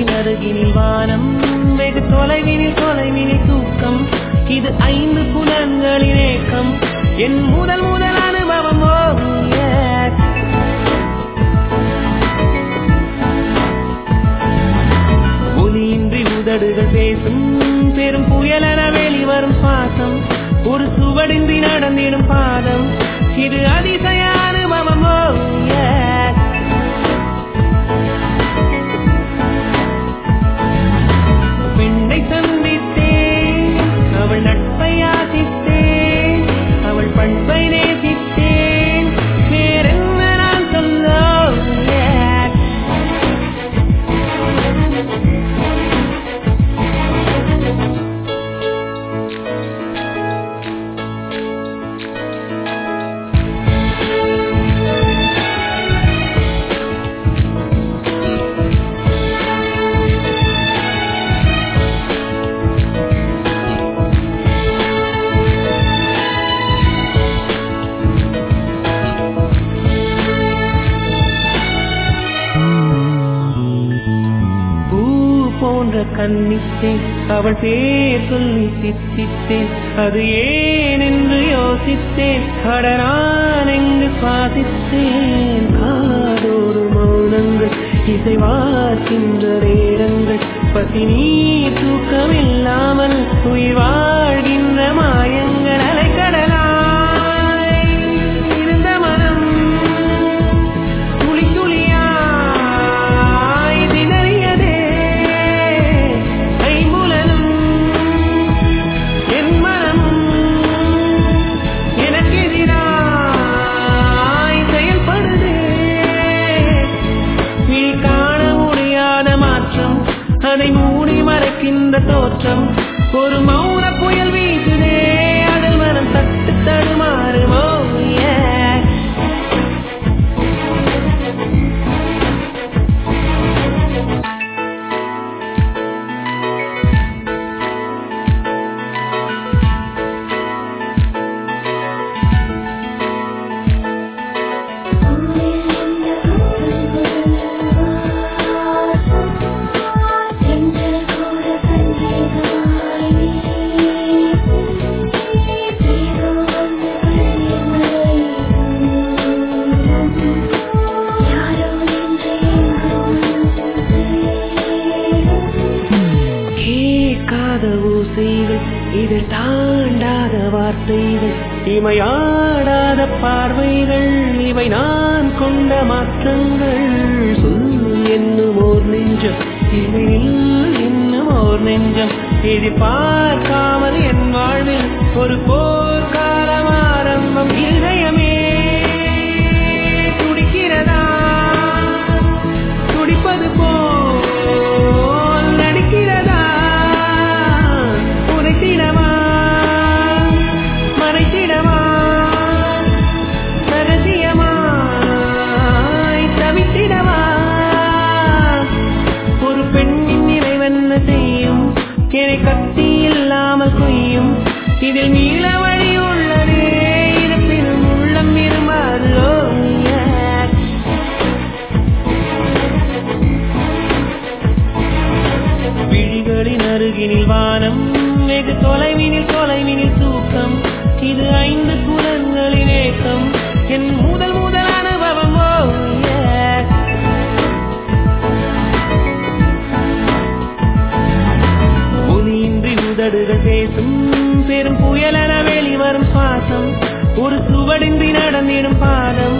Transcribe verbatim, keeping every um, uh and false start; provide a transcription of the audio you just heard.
விழிகளின் அருகினில் வானம், வெகு தொலைவினில் தொலைவினில் தூக்கம். இது ஐந்து புலன்களின் ஏக்கம், என் முதல் முதல் அனுபவம். ஒலியின்றி உதடுகள் பேசும் பெரும் புயலென வெளிவரும் சுவாசம், ஒரு சுவடின்றி நடந்திடும் பாதம். இது அதிசய அனுபவம். பெண்ணை சந்தித்தேன், அவள் நட்பை ஆசித்தேன், அவள் பண்பை நேசித்தேன், வேறென்ன நான் சொல்ல. கண்ணித்தேன், அவள் பேர் சொல்லி சித்தித்தேன், அது ஏன் என்று யோசித்தேன். கடனான் எங்கு சுவாசித்தேன். காதோடு மௌனங்கள் இசைவார்க்கின்ற நேரங்கள், பசினி தூக்கமில்லாமல் உயிர் வாழ்கின்ற மாயங்கள். அலைக்கடலாய் இருந்த மனம் துளி துளியாய் திணறியதே. என் மனம் எனக்கு எதிராய் செயல்படுதே. நீ காண முடியாத மாற்றம், அதை மூடி மறைக்கின்ற தோற்றம். ஒரு மௌன புயல் வீசுதே, அதில் மனம் தட்டு தடுமாறுமோ. இதில் தாண்டாத வார்த்தைகள், இமையாடாத பார்வைகள், இவை நான் கொண்ட மாற்றங்கள். சொல் என்னும் ஓர் நெஞ்சம், இவையில் இன்னும் ஓர் நெஞ்சம். இது பார்க்காமல் என் வாழ்வில் ஒரு போர்க்காலம் ஆரம்பம். இதயமே துடிக்கிறதா, துடிப்பது போல் நடிக்கிறதா. உரைத்திடவா, மறைத்திடவா, ரகசியமாய் தவித்திடவா. ஒரு பெண்ணின் நிறைவென்ன செய்யும், என்னை கத்தி இல்லாமல் கொய்யும். இதில் நீள வழி உள்ளதே, இருப்பினும் உள்ளம் இருமாதோ. விழிகளின் அருகினில் வானம், வெகு தொலைவினில் தொலைவினில் தூக்கம். இது ஐந்து புலன்களின் ஏக்கம், என் முதல் முதல் அனுபவம். ஒலியின்றி உதடுகள் பேசும் பெரும் புயலென வெளிவரும் சுவாசம், ஒரு சுவடின்றி நடந்திடும் பாதம்.